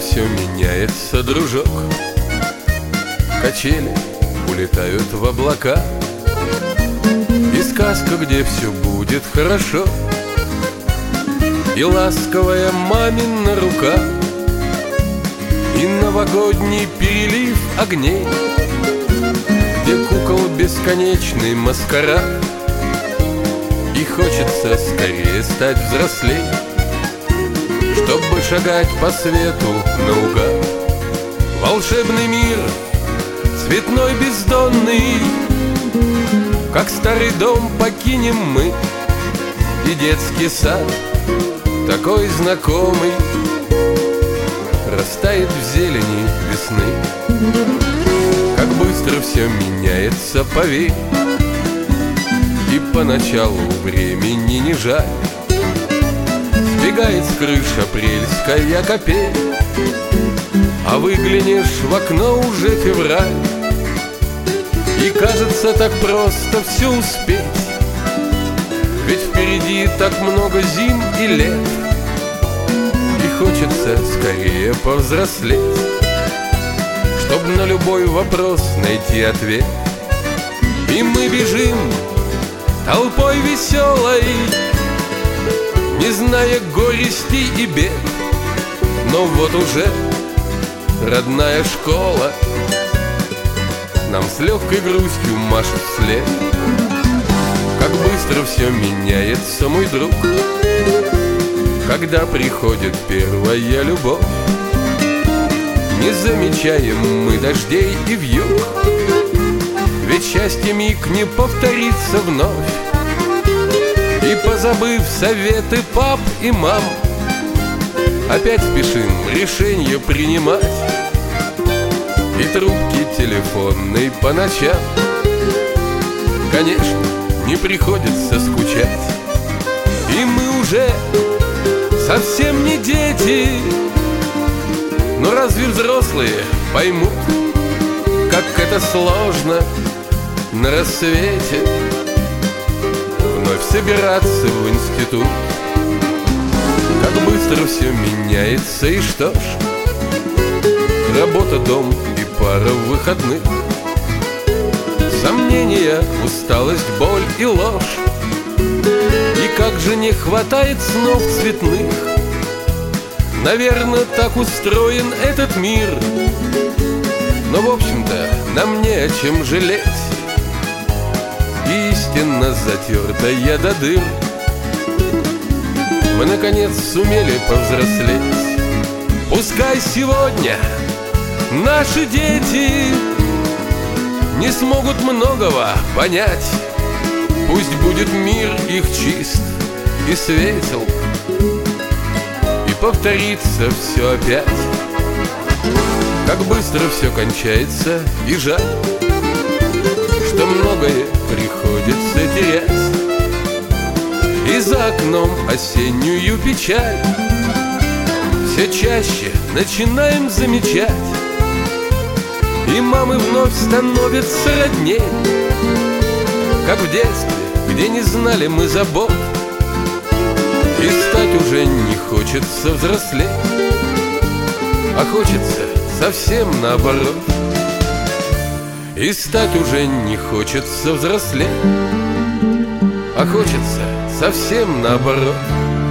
все меняется, дружок. Качели улетают в облака, и сказка, где все будет хорошо, и ласковая мамина рука, и новогодний перелив огней, где кукол бесконечный маскарад. И хочется скорее стать взрослей, чтобы шагать по свету наугад. Волшебный мир, цветной бездонный, как старый дом покинем мы, и детский сад, такой знакомый, растает в зелени весны. Как быстро все меняется, поверь, и поначалу времени не жаль. Сбегает с крыш апрельская капель, а выглянешь в окно, уже февраль. И кажется, так просто все успеть, ведь впереди так много зим и лет. И хочется скорее повзрослеть, чтоб на любой вопрос найти ответ. И мы бежим толпой веселой, не зная горести и бед. Но вот уже родная школа нам с легкой грустью машет вслед. Как быстро все меняется, мой друг, когда приходит первая любовь. Не замечаем мы дождей и вьюг, ведь счастье миг не повторится вновь. И позабыв советы пап и мам, опять спешим решение принимать. И трубки телефонной по ночам, конечно, не приходится скучать. И мы уже совсем не дети, но разве взрослые поймут, как это сложно на рассвете вновь собираться в институт. Как быстро все меняется, и что ж, работа, дом и пара выходных, сомнения, усталость, боль и ложь. И как же не хватает снов цветных. Наверное, так устроен этот мир, но в общем-то нам не о чем жалеть. Истинно затертая до дыр, мы наконец сумели повзрослеть. Пускай сегодня наши дети не смогут многого понять, пусть будет мир их чист и светел, и повторится все опять. Как быстро все кончается, и жаль, что многое приходится терять. И за окном осеннюю печаль все чаще начинаем замечать. И мамы вновь становятся родней, как в детстве, где не знали мы забот. И стать уже не хочется взрослеть, а хочется совсем наоборот. И стать уже не хочется взрослеть, а хочется совсем наоборот.